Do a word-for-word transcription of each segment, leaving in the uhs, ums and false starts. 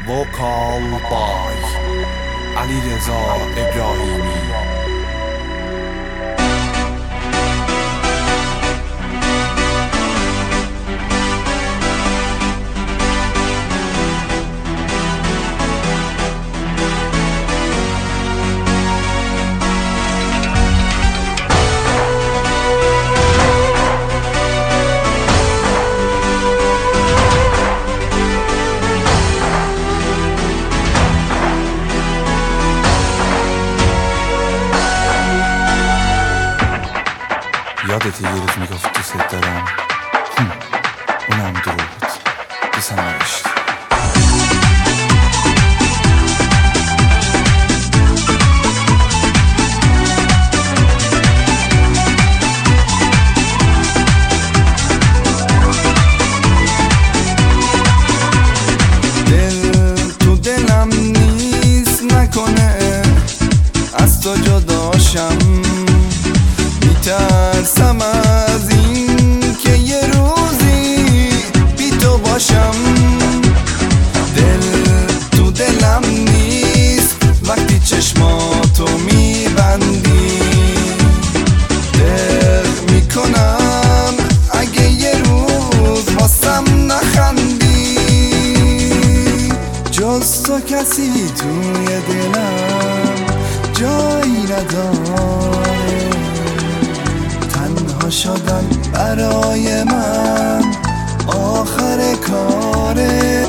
وکال بای علیرضا ابراهیمی. یادت یه روز میگفت دوست دارم، اونم دروغ بود، دوستم نداشتی. دل تو دلم نیست، نکنه از تو جداشم. میترسم از این که یه روزی بی تو باشم. دل تو دلم نیست وقتی چشماتو میبندی. دق میکنم اگه یه روز واسم نخندی. جز تو کسی توی دلم جایی نداره. تنها شدن برای من آخر کاره.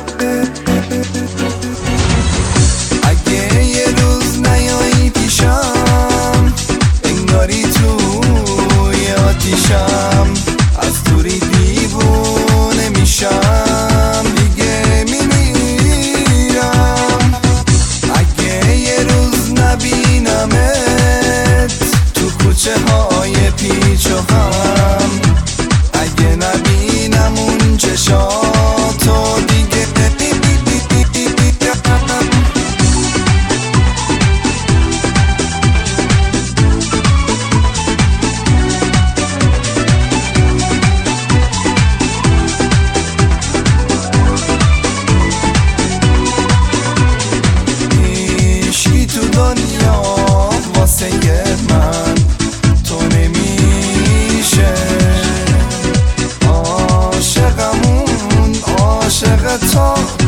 اگه یه روز نیایی پیشم، انگاری توی آتیشم. از دوری دیوونه میشم، دیگه میمیرم. اگه یه روز نبینمت تو کوچه های پیچ و خم، اگه نبینم اون چشاتو دیگه هیچکی تو دنیا واسه من تو نمیشه. عاشقمون عاشق تو